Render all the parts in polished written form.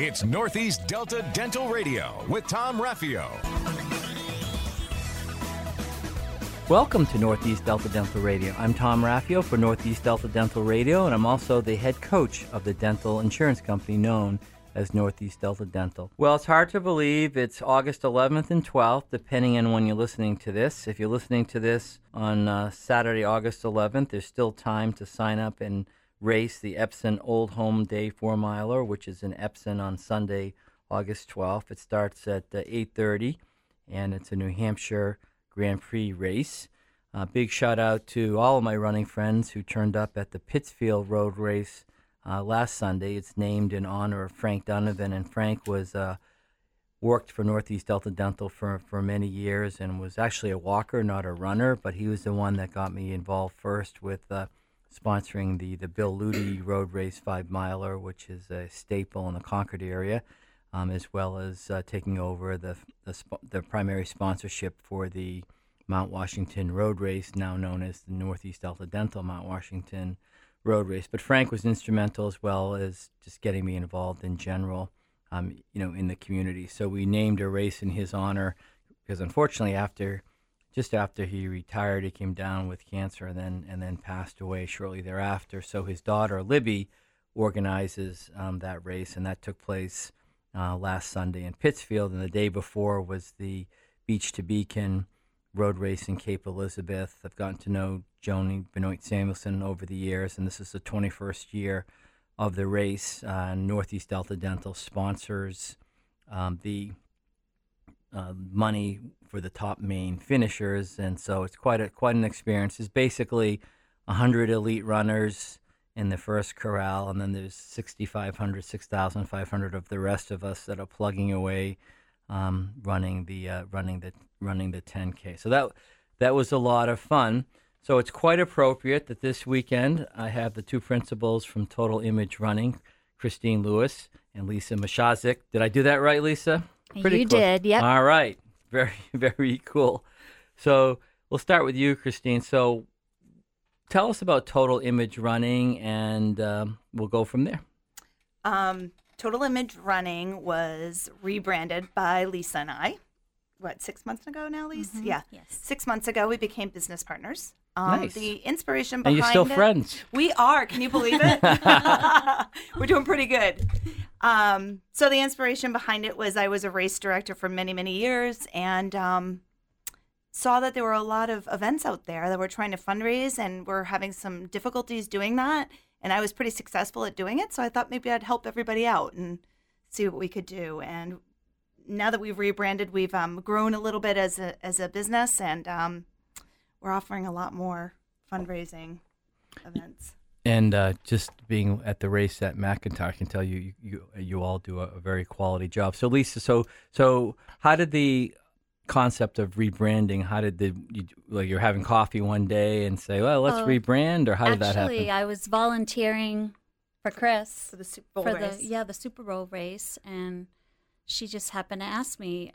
It's Northeast Delta Dental Radio with Tom Raffio. Welcome to Northeast Delta Dental Radio. I'm Tom Raffio for Northeast Delta Dental Radio, and I'm also the head coach of the dental insurance company known as Northeast Delta Dental. Well, it's hard to believe it's August 11th and 12th, depending on when you're listening to this. If you're listening to this on Saturday, August 11th, there's still time to sign up and race the Epson Old Home Day 4-miler, which is in Epson on Sunday, August 12th. It starts at 8:30, and it's a New Hampshire Grand Prix race. Big shout out to all of my running friends who turned up at the Pittsfield Road Race last Sunday. It's named in honor of Frank Donovan, and Frank was worked for Northeast Delta Dental for many years and was actually a walker, not a runner, but he was the one that got me involved first with sponsoring the Bill Ludi Road Race 5-miler, which is a staple in the Concord area, as well as taking over the primary sponsorship for the Mount Washington Road Race, now known as the Northeast Delta Dental Mount Washington Road Race. But Frank was instrumental as well as just getting me involved in general, in the community. So we named a race in his honor because unfortunately just after he retired, he came down with cancer and then passed away shortly thereafter. So his daughter, Libby, organizes that race, and that took place last Sunday in Pittsfield. And the day before was the Beach to Beacon Road Race in Cape Elizabeth. I've gotten to know Joni Benoit Samuelson over the years, and this is the 21st year of the race. Northeast Delta Dental sponsors the money for the top main finishers, and so it's quite an experience. It's basically 100 elite runners in the first corral, and then there's 6,500 of the rest of us that are plugging away, running the 10K. So that was a lot of fun. So it's quite appropriate that this weekend I have the two principals from Total Image Running, Christine Lewis and Lisa Mashazik. Did I do that right, Lisa? Pretty you close. did, yep. All right. Very, very cool. So we'll start with you, Christine. So tell us about Total Image Running, and we'll go from there. Total Image Running was rebranded by Lisa and I. 6 months ago now, Lisa? Mm-hmm. Yeah. Yes. 6 months ago, we became business partners. Nice. The inspiration And behind you're still it, friends. We are. Can you believe it? We're doing pretty good. So the inspiration behind it was I was a race director for many, many years, and saw that there were a lot of events out there that were trying to fundraise and were having some difficulties doing that. And I was pretty successful at doing it, so I thought maybe I'd help everybody out and see what we could do. And now that we've rebranded, we've grown a little bit as a business, and we're offering a lot more fundraising events. And just being at the race at McIntyre, I can tell you all do a very quality job. So Lisa, so how did the concept of rebranding? How did you're having coffee one day and say, well, let's rebrand, or how did that happen? Actually, I was volunteering for Chris For the Super Bowl race. the Super Bowl race, and she just happened to ask me.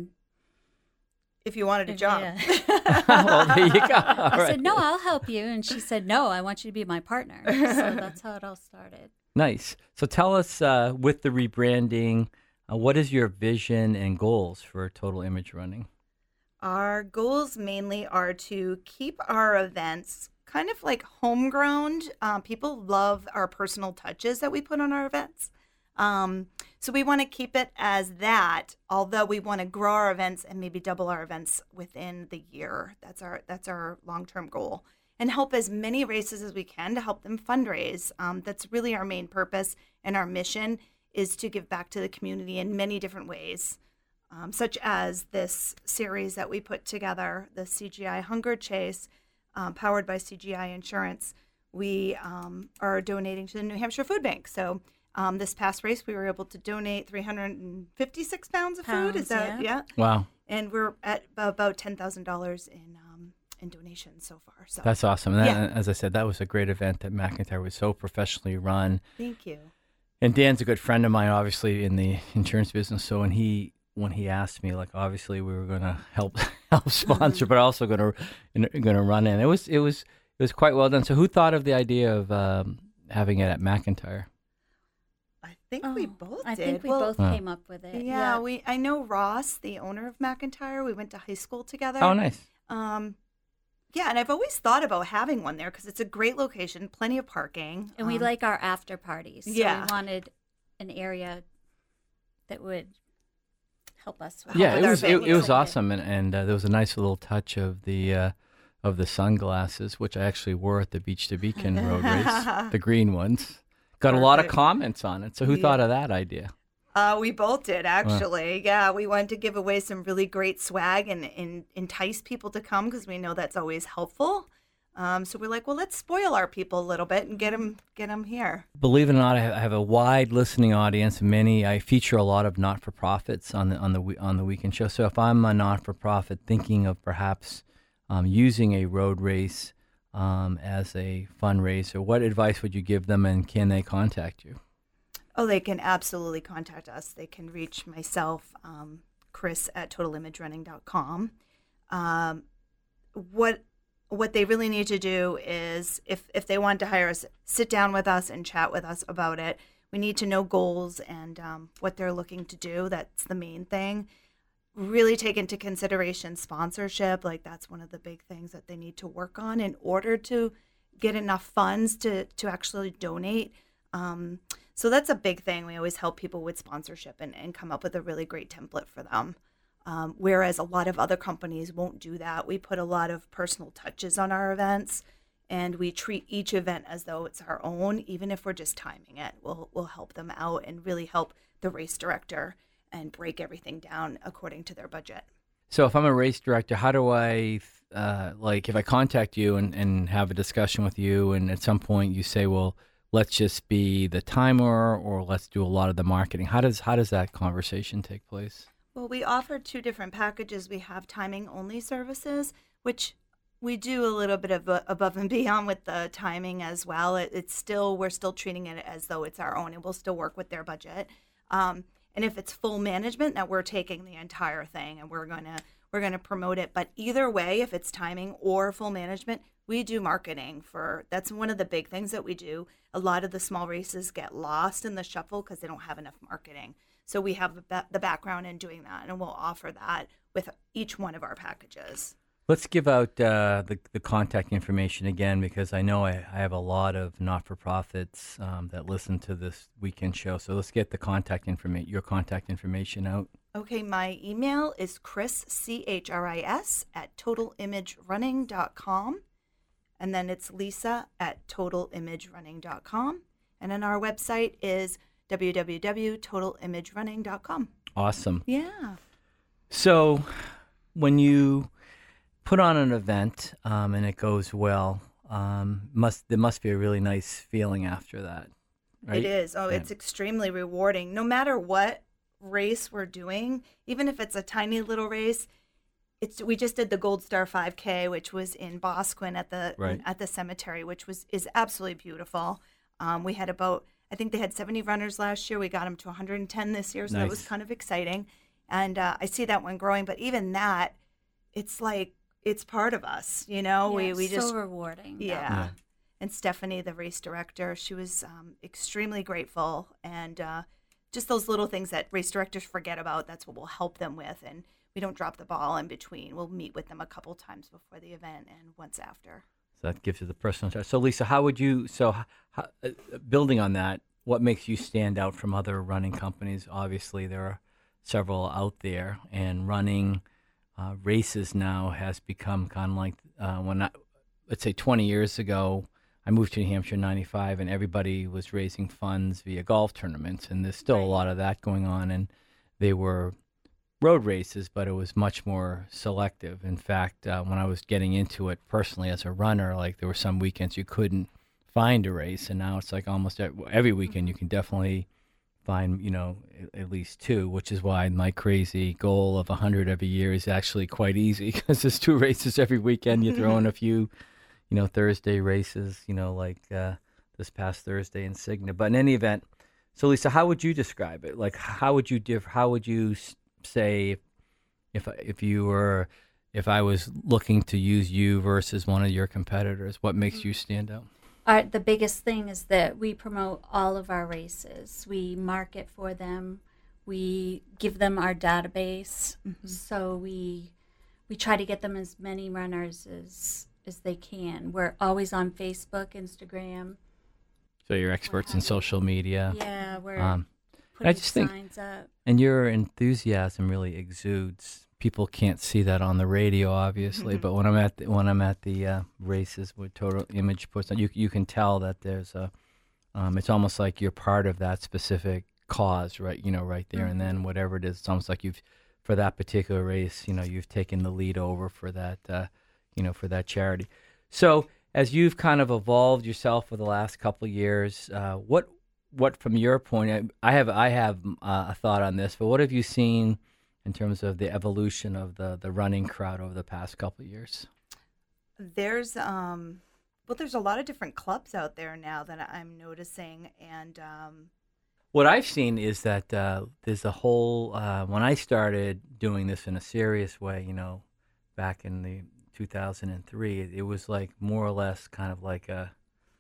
If you wanted a job. Yeah. Well, there you go. I said, no, I'll help you. And she said, no, I want you to be my partner. So that's how it all started. Nice. So tell us, with the rebranding, what is your vision and goals for Total Image Running? Our goals mainly are to keep our events kind of like homegrown. People love our personal touches that we put on our events. So we want to keep it as that, although we want to grow our events and maybe double our events within the year. That's our long-term goal, and help as many races as we can to help them fundraise. That's really our main purpose, and our mission is to give back to the community in many different ways, such as this series that we put together, the CGI Hunger Chase, powered by CGI Insurance. We are donating to the New Hampshire Food Bank. So this past race, we were able to donate 356 pounds of food. Is that yeah? Wow. And we're at about $10,000 in donations so far. So That's awesome. And as I said, that was a great event at McIntyre. It was so professionally run. Thank you. And Dan's a good friend of mine, obviously, in the insurance business. So when he asked me, like, obviously we were going to help sponsor, but also going to run in. It was quite well done. So who thought of the idea of having it at McIntyre? think we both did. I think we Well, both came up with it. Yeah, I know Ross, the owner of McIntyre. We went to high school together. Oh, nice. Yeah, and I've always thought about having one there because it's a great location, plenty of parking. And we like our after parties. So Yeah. we wanted an area that would help us. Yeah, with our it was venues. awesome, and there was a nice little touch of the sunglasses, which I actually wore at the Beach to Beacon road race, the green ones. Got a lot of Perfect. comments on it. So who thought of that idea? We both did, actually. Yeah, we wanted to give away some really great swag and entice people to come because we know that's always helpful. So we're like, well, let's spoil our people a little bit and get them here. Believe it or not, I have a wide listening audience. I feature a lot of not-for-profits on the weekend show. So if I'm a not-for-profit thinking of perhaps using a road race as a fundraiser, what advice would you give them, and can they contact you? Oh, they can absolutely contact us. They can reach myself, Chris at totalimagerunning.com. What they really need to do is, if they want to hire us, sit down with us and chat with us about it. We need to know goals and what they're looking to do. That's the main thing. Really take into consideration sponsorship. Like, that's one of the big things that they need to work on in order to get enough funds to actually donate. So that's a big thing. We always help people with sponsorship and come up with a really great template for them. Whereas a lot of other companies won't do that. We put a lot of personal touches on our events, and we treat each event as though it's our own, even if we're just timing it. We'll help them out and really help the race director and break everything down according to their budget. So if I'm a race director, how do I, if I contact you and have a discussion with you, and at some point you say, well, let's just be the timer, or let's do a lot of the marketing. How does that conversation take place? Well, we offer two different packages. We have timing-only services, which we do a little bit of above and beyond with the timing as well. We're still treating it as though it's our own, and we'll still work with their budget. And if it's full management, that we're taking the entire thing and we're gonna promote it. But either way, if it's timing or full management, we do marketing that's one of the big things that we do. A lot of the small races get lost in the shuffle because they don't have enough marketing. So we have the background in doing that, and we'll offer that with each one of our packages. Let's give out the contact information again, because I know I have a lot of not-for-profits that listen to this weekend show. So let's get your contact information out. Okay, my email is Chris, CHRIS, at totalimagerunning.com. And then it's Lisa at totalimagerunning.com. And then our website is www.totalimagerunning.com. Awesome. Yeah. So when you put on an event and it goes well, there must be a really nice feeling after that, right? It is. Oh, It's extremely rewarding. No matter what race we're doing, even if it's a tiny little race, we just did the Gold Star 5K, which was in Bosquen at the cemetery, which is absolutely beautiful. We had I think they had 70 runners last year. We got them to 110 this year, so Nice. That was kind of exciting. And I see that one growing. But even that, it's like it's part of us, you know. Yeah, we just so rewarding. yeah. And Stephanie, the race director, she was extremely grateful, and just those little things that race directors forget about. That's what we'll help them with, and we don't drop the ball in between. We'll meet with them a couple times before the event and once after. So that gives you the personal touch. So Lisa, how would you? Building on that, what makes you stand out from other running companies? Obviously, there are several out there, and running races now has become kind of like let's say 20 years ago, I moved to New Hampshire in '95, and everybody was raising funds via golf tournaments, and there's still a lot of that going on, and they were road races, but it was much more selective. In fact, when I was getting into it personally as a runner, like there were some weekends you couldn't find a race, and now it's like almost every weekend you can definitely find, at least two, which is why my crazy goal of 100 every year is actually quite easy, because there's 2 races every weekend. You throw in a few, Thursday races, like this past Thursday in Cigna. But in any event, so Lisa, how would you describe it? Like, how would you say if I was looking to use you versus one of your competitors, what makes you stand out? the biggest thing is that we promote all of our races. We market for them. We give them our database. So we try to get them as many runners as they can. We're always on Facebook, Instagram. So you're experts in social media. Yeah, we're I putting just think, signs up. and your enthusiasm really exudes. People can't see that on the radio, obviously, but when I'm at the races with Total Image puts on, you can tell that there's a. It's almost like you're part of that specific cause, right? Right there, and then whatever it is, it's almost like you've, for that particular race, you've taken the lead over for that, for that charity. So as you've kind of evolved yourself for the last couple of years, what from your point, I have a thought on this, but what have you seen in terms of the evolution of the running crowd over the past couple of years? There's there's a lot of different clubs out there now that I'm noticing, and what I've seen is that there's a whole when I started doing this in a serious way, back in the 2003, it was like more or less kind of like an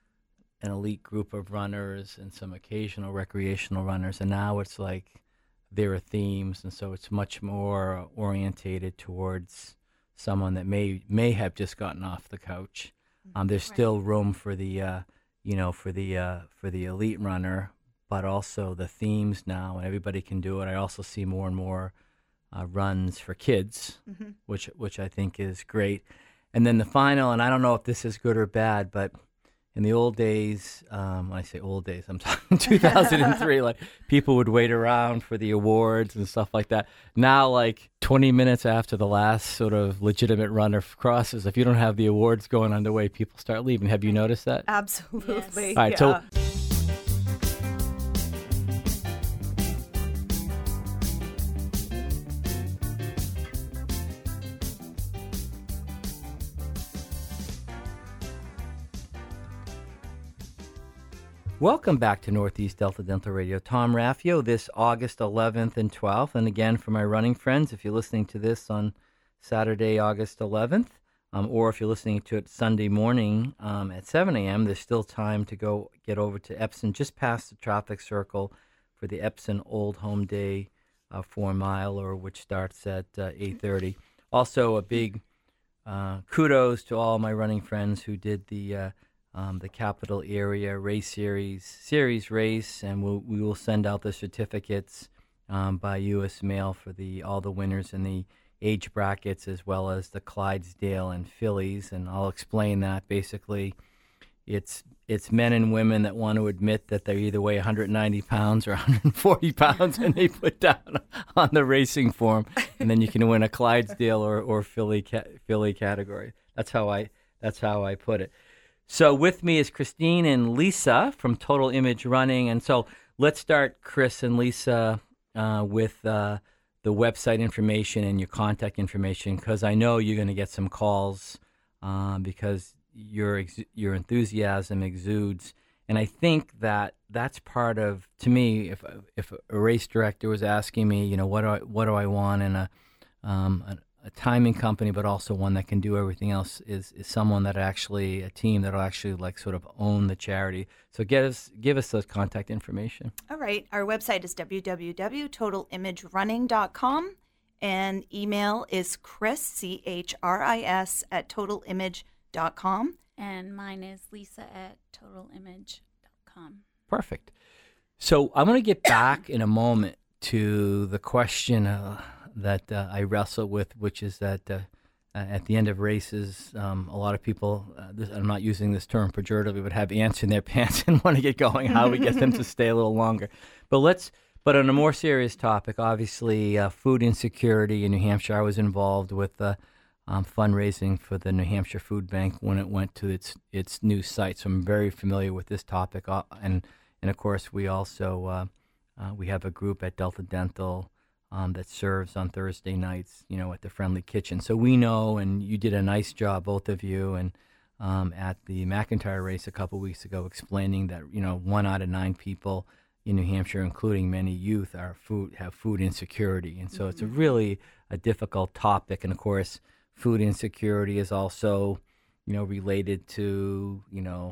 elite group of runners and some occasional recreational runners, and now it's like there are themes, and so it's much more orientated towards someone that may have just gotten off the couch. There's still room for the for the elite runner, but also the themes now, and everybody can do it. I also see more and more runs for kids, which I think is great. And then the final, and I don't know if this is good or bad, but in the old days, when I say old days, I'm talking 2003, like people would wait around for the awards and stuff like that. Now, like 20 minutes after the last sort of legitimate runner crosses, if you don't have the awards going underway, people start leaving. Have you noticed that? absolutely. All right, yeah. so welcome back to Northeast Delta Dental Radio. Tom Raffio, this August 11th and 12th. And again, for my running friends, if you're listening to this on Saturday, August 11th, or if you're listening to it Sunday morning at 7 a.m., there's still time to go get over to Epsom, just past the traffic circle for the Epsom Old Home Day 4-miler, which starts at 8:30. Also, a big kudos to all my running friends who did the Capital Area Race Series race, and we will send out the certificates by U.S. mail for all the winners in the age brackets, as well as the Clydesdale and fillies. And I'll explain that. Basically, it's men and women that want to admit that they either weigh 190 pounds or 140 pounds, and they put down on the racing form, and then you can win a Clydesdale or filly category. That's how I put it. So with me is Christine and Lisa from Total Image Running. And so let's start, Chris and Lisa, with the website information and your contact information, because I know you're going to get some calls because your enthusiasm exudes. And I think that's part of, to me, if a race director was asking me, what do I want in a timing company, but also one that can do everything else, is someone that a team that'll actually like sort of own the charity. So give us those contact information. All right. Our website is www.totalimagerunning.com, and email is Chris, CHRIS, @totalimage.com. And mine is Lisa at totalimage.com. Perfect. So I'm going to get back in a moment to the question that I wrestle with, which is that at the end of races, a lot of people, I'm not using this term pejoratively, but have ants in their pants and want to get going. How we get them to stay a little longer. But on a more serious topic, obviously food insecurity in New Hampshire. I was involved with fundraising for the New Hampshire Food Bank when it went to its new site, so I'm very familiar with this topic. And of course, we also we have a group at Delta Dental that serves on Thursday nights, at the Friendly Kitchen. So we know, and you did a nice job, both of you, and at the McIntyre race a couple weeks ago, explaining that 1 out of 9 people in New Hampshire, including many youth, have food insecurity, and so it's a really a difficult topic. And of course, food insecurity is also related to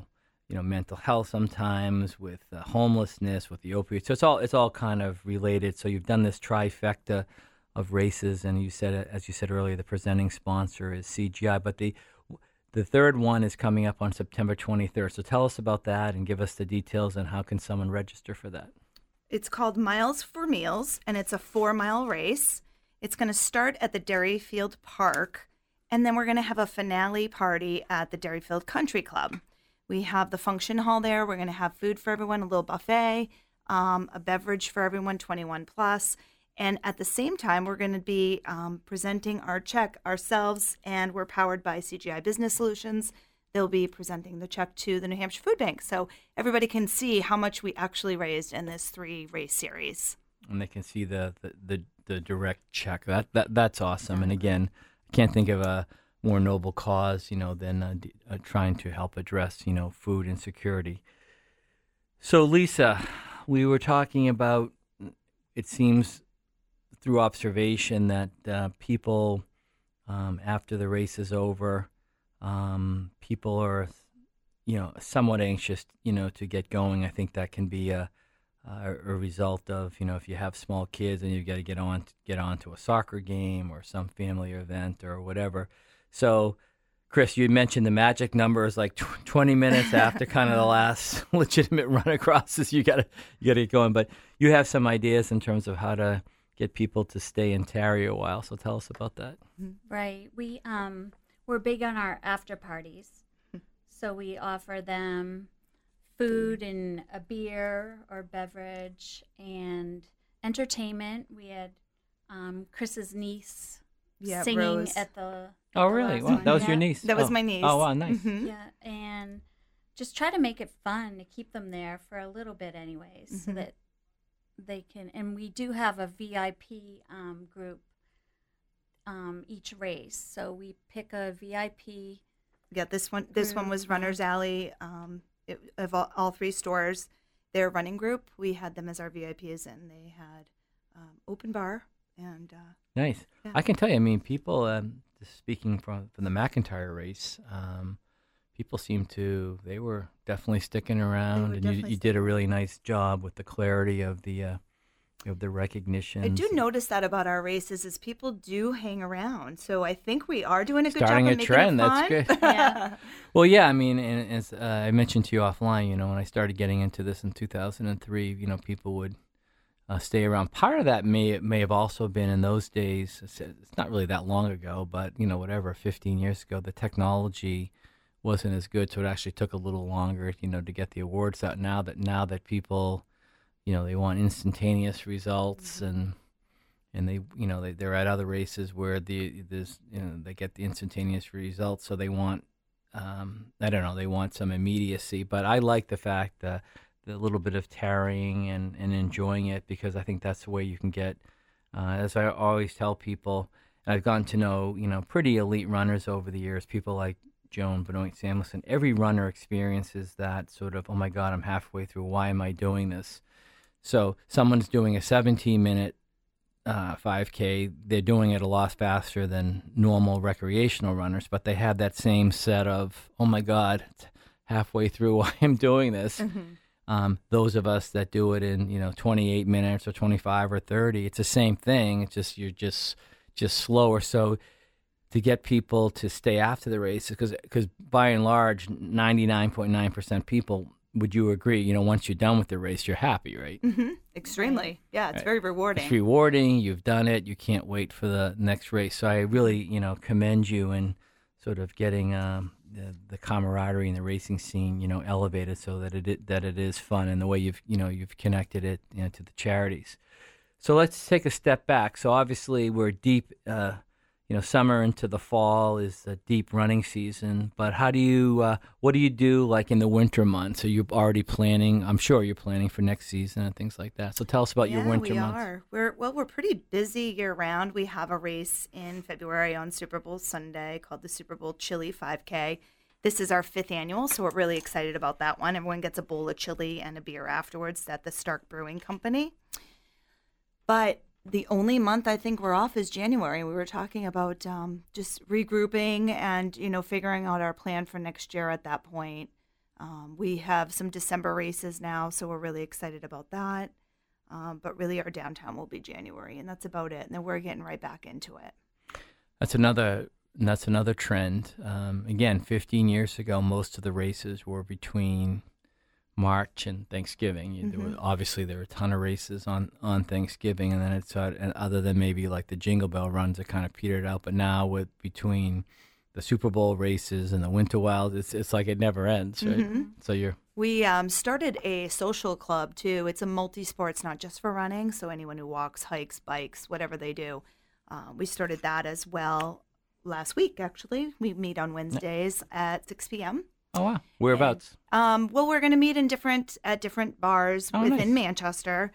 mental health sometimes, with homelessness, with the opioids. So it's all kind of related. So you've done this trifecta of races, and as you said earlier, the presenting sponsor is CGI, but the third one is coming up on September 23rd. So tell us about that and give us the details and how can someone register for that. It's called Miles for Meals, and it's a 4-mile race. It's going to start at the Derryfield Park, and then we're going to have a finale party at the Derryfield Country Club. We have the function hall there. We're going to have food for everyone, a little buffet, a beverage for everyone, 21 plus. And at the same time, we're going to be presenting our check ourselves, and we're powered by CGI Business Solutions. They'll be presenting the check to the New Hampshire Food Bank, so everybody can see how much we actually raised in this 3-race series. And they can see the direct check. That's awesome. And again, I can't think of a more noble cause, than trying to help address, food insecurity. So, Lisa, we were talking about, it seems through observation that people, after the race is over, people are, somewhat anxious, to get going. I think that can be a result of, if you have small kids and you've got to get on to a soccer game or some family event or whatever. So, Chris, you mentioned the magic number is like 20 minutes after kind of the last legitimate run across this. You gotta get going. But you have some ideas in terms of how to get people to stay and tarry a while. So tell us about that. Right. We're big on our after parties. So we offer them food and a beer or beverage and entertainment. We had Chris's niece singing Rose. at the Oh, really? Wow, that was your niece. That was my niece. Oh, wow, nice. Mm-hmm. Yeah, and just try to make it fun to keep them there for a little bit anyways, so that they can. And we do have a VIP group each race, so we pick a VIP. Yeah, this one was Runner's Alley. Of all 3 stores, their running group, we had them as our VIPs, and they had open bar and. Nice. Yeah. I can tell you, people, just speaking from the McIntyre race, people they were definitely sticking around, and you did a really nice job with the clarity of the recognition. I do notice that about our races is people do hang around. So I think we are doing a good Starting job a of making trend. it fun. That's good. Yeah. Well, yeah, and as I mentioned to you offline, when I started getting into this in 2003, people would stay around. Part of that may have also been in those days. It's not really that long ago, but 15 years ago, the technology wasn't as good, so it actually took a little longer, to get the awards out. Now that people, they want instantaneous results, and they they're at other races where they get the instantaneous results, so they want they want some immediacy. But I like the fact that the little bit of tarrying and enjoying it, because I think that's the way you can get, as I always tell people, and I've gotten to know, pretty elite runners over the years, people like Joan Benoit Samuelson. Every runner experiences that sort of, oh my God, I'm halfway through. Why am I doing this? So someone's doing a 17-minute 5K. They're doing it a lot faster than normal recreational runners, but they have that same set of, oh my God, halfway through, why I'm doing this. Those of us that do it in 28 minutes or 25 or 30, it's the same thing. It's just you're just slower. So to get people to stay after the race, because by and large, 99.9% people, would you agree? Once you're done with the race, you're happy, right? Mm-hmm. Extremely. Yeah, it's very rewarding. It's rewarding. You've done it. You can't wait for the next race. So I really, commend you in sort of getting the camaraderie in the racing scene, elevated so that it is fun, and the way you've connected it, to the charities. So let's take a step back. So obviously we're deep, summer into the fall is a deep running season. But what do you do like in the winter months? Are you already planning? I'm sure you're planning for next season and things like that. So tell us about your winter months. We're pretty busy year round. We have a race in February on Super Bowl Sunday called the Super Bowl Chili 5K. This is our 5th annual, so we're really excited about that one. Everyone gets a bowl of chili and a beer afterwards at the Stark Brewing Company. But the only month I think we're off is January. We were talking about just regrouping and, figuring out our plan for next year at that point. We have some December races now, so we're really excited about that. But really, our downtown will be January, and that's about it. And then we're getting right back into it. That's another trend. Again, 15 years ago, most of the races were between March and Thanksgiving. There were a ton of races on Thanksgiving, and then and other than maybe like the Jingle Bell runs, it kind of petered out. But now with between the Super Bowl races and the Winter Wilds, it's like it never ends, right? So we started a social club too. It's a multi-sports, not just for running. So anyone who walks, hikes, bikes, whatever they do, we started that as well last week. Actually, we meet on Wednesdays at 6 p.m. Oh wow! Whereabouts? Well, we're going to meet at different bars within nice. Manchester.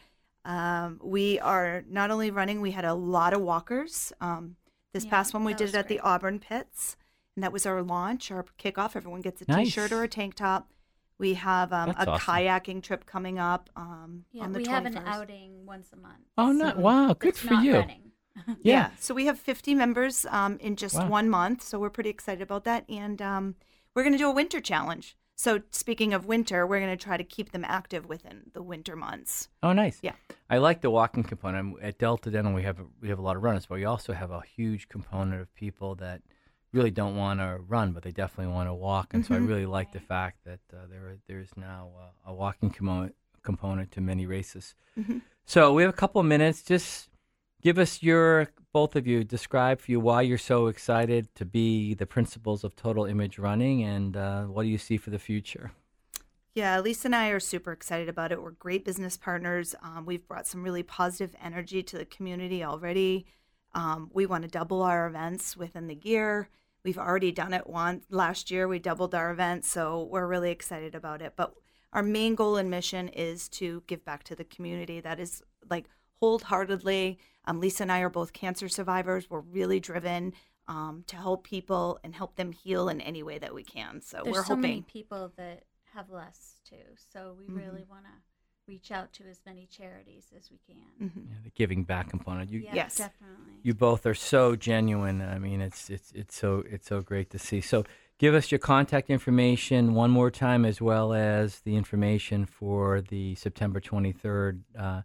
We are not only running; we had a lot of walkers. This past one we did it at the Auburn Pits, and that was our launch, our kickoff. Everyone gets a Nice. T-shirt or a tank top. We have a That's awesome. kayaking trip coming up on the 21st. We have an outing once a month. Oh no! Wow! Good It's for not you. running. Yeah. So we have 50 members in just Wow. 1 month. So we're pretty excited about that. And we're going to do a winter challenge. So speaking of winter, we're going to try to keep them active within the winter months. Oh, nice. Yeah. I like the walking component. At Delta Dental, we have a lot of runners, but we also have a huge component of people that really don't want to run, but they definitely want to walk. And so I really like the fact that there's now a walking component to many races. So we have a couple of minutes. Just give us both of you, describe for you why you're so excited to be the principals of Total Image Running, and what do you see for the future? Yeah, Lisa and I are super excited about it. We're great business partners. We've brought some really positive energy to the community already. We want to double our events within the year. We've already done it once. Last year, we doubled our events, so we're really excited about it. But our main goal and mission is to give back to the community. That is like wholeheartedly. Lisa and I are both cancer survivors. We're really driven to help people and help them heal in any way that we can. So There's we're so many hoping. people that have less too. So we really want to reach out to as many charities as we can. Yeah, the giving back component. Yeah, Yes. definitely. You both are so genuine. I mean, it's so great to see. So give us your contact information one more time, as well as the information for the September 23rd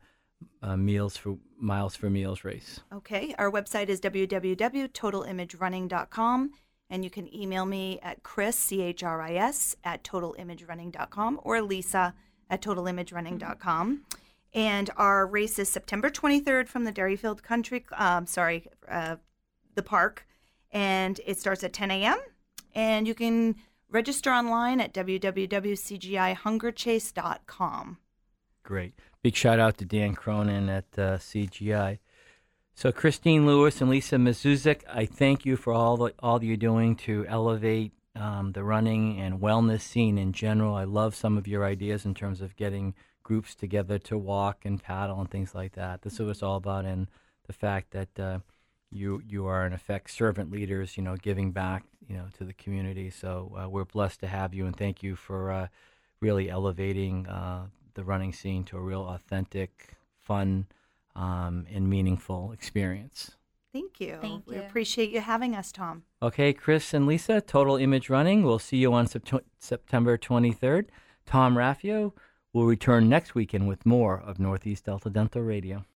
Miles for Meals race. Okay, our website is www.totalimagerunning.com, and you can email me at Chris, CHRIS, at totalimagerunning.com, or Lisa at totalimagerunning.com. And our race is September 23rd from the Dairyfield the park, and it starts at 10 a.m., and you can register online at www.cgihungerchase.com. Great. Big shout out to Dan Cronin at CGI. So Christine Lewis and Lisa Mazuzik, I thank you for all you're doing to elevate the running and wellness scene in general. I love some of your ideas in terms of getting groups together to walk and paddle and things like that. This is what it's all about, and the fact that you are in effect servant leaders, giving back, to the community. So we're blessed to have you, and thank you for really elevating the running scene to a real authentic, fun, and meaningful experience. Thank you. Thank We you. appreciate you having us, Tom. Okay, Chris and Lisa, Total Image Running. We'll see you on September 23rd. Tom Raffio will return next weekend with more of Northeast Delta Dental Radio.